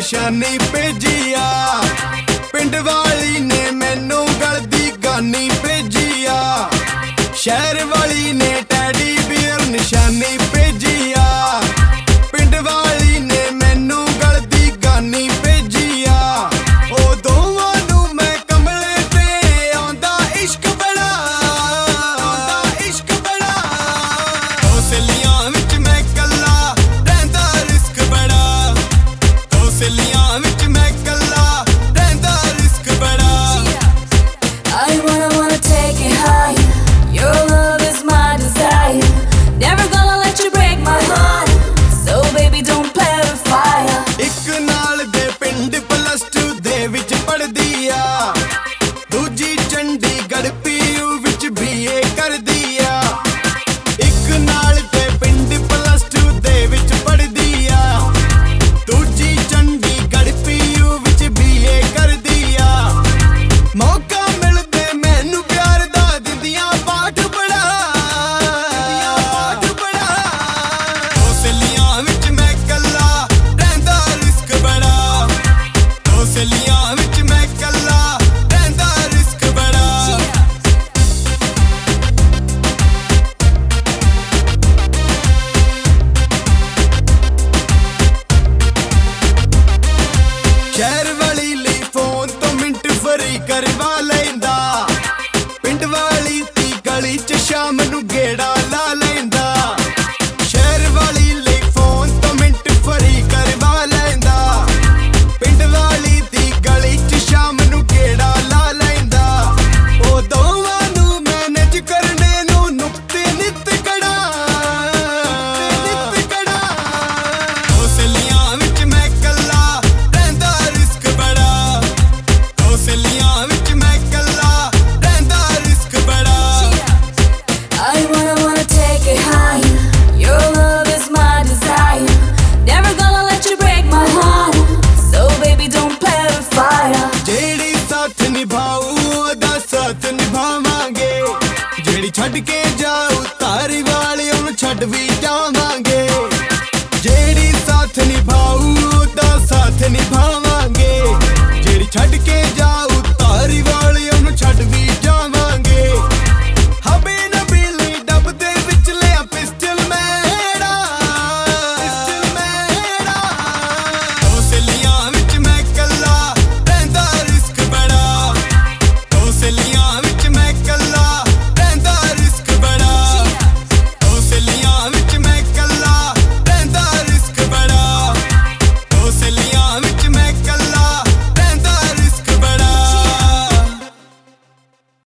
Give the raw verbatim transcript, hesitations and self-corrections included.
निशानी भेजिया पिंड वाली ने मैनू गल दी गानी भेजिया शहर वाली ने टैडी बियर निशानी भेजिया पिंड वाली ने मैनू गल दी गानी भेजिया ओ दोवां नू मैं कमले ते आंदा इश्क बड़ा आंदा इश्क बड़ा हौसलियां विच मैं कल्ला रहिंदा रिस्क बड़ा हौसलियां विच मैं कल्ला रहिंदा रिस्क बड़ा I wanna wanna take it higher. Your love is my desire. Never gonna let you break my heart. So baby don't play with fire. ਇੱਕ ਨਾਲ ਦੇ ਪਿੰਡ ਪਲੱਸ ਟੂ ਦੇ ਵਿੱਚ ਪੜ੍ਹਦੀ ਆ ਦੂਜੀ ਚੰਡੀਗੜ੍ਹ ਪੀਯੂ ਵਿੱਚ ਬੀਏ ਕਰਦੀ ਆ ਇੱਕ ਨਾਲ ਦੇ ਪਿੰਡ ਪਲੱਸ ਟੂ ਦੇ ਵਿੱਚ ਪੜ੍ਹਦੀ ਆ ਦੂਜੀ ਚੰਡੀਗੜ੍ਹ ਪੀਯੂ ਵਿੱਚ ਬੀਏ ਕਰਦੀ ਆ ਮੌਕਾ ਮਿਲਦੇ ਮੈਨੂੰ ਪਿਆਰ ਦਾ ਦਿੰਦੀਆਂ ਪਾਠ ਬੜਾ ਦਿੰਦੀਆਂ ਪਾਠ ਬੜਾ ਹੌਸਲਿਆਂ ਵਿੱਚ ਮੈਂ ਕੱਲਾ ਰਹਿੰਦਾ ਰਿਸਕ ਬੜਾ ਹੌਸਲਿਆਂ ਵਿੱਚ ਮੈਂ ਕੱਲਾ ਰਹਿੰਦਾ ਰਿਸਕ ਬੜਾ ਸ਼ਹਿਰ ਵਾਲੀ ਲਈ ਫੋਨ ਤੋਂ ਮਿੰਟ ਫਰੀ ਕਰਵਾ ਲੈਂਦਾ ਪਿੰਡ ਵਾਲੀ ਤੀ ਗਲੀ ਚ ਸ਼ਾਮ ਨੂੰ ਗੇੜਾ ਲਾ ਲੈਂਦਾ ਸ਼ਹਿਰ ਵਾਲੀ ਲਈ ਫੋਨ ਤੋਂ ਮਿੰਟ ਫਰੀ ਕਰਵਾ ਲੈਂਦਾ ਪਿੰਡ ਵਾਲੀ ਤੀ ਗਲੀ ਚ ਸ਼ਾਮ ਨੂੰ ਗੇੜਾ ਲਾ ਲੈਂਦਾ ਉਹ ਦੋਵਾਂ ਨੂੰ ਮੈਨੇਜ ਕਰਨੇ ਨੂੰ ਨੁਕਤੇ ਨਿੱਤ ਕੜਾ ਨਿੱਤ ਕੜਾ ਹੌਸਲਿਆਂ ਵਿੱਚ ਮੈਂ ਕੱਲਾ ਰਹਿੰਦਾ ਰਿਸਕ ਬੜਾ ਹੌਸਲਿਆਂ ਵਿੱਚ ਮੈਂ ਕੱਲਾ ਰਹਿੰਦਾ ਰਿਸਕ ਬੜਾ I wanna wanna take it higher. Your love is my desire. Never gonna let you break my heart. So baby don't play with fire. ਜਿਹੜੀ ਸਾਥ ਨਿਭਾਊ ਉਹਦਾ ਸਾਥ ਨਿਭਾਵਾਂਗੇ ਜਿਹੜੀ ਛੱਡ ਕੇ ਜਾਊ ਤਾਰੀ ਵਾਲੀ ਉਹਨੂੰ ਛੱਡ ਵੀ ਜਾਵਾਂਗੇ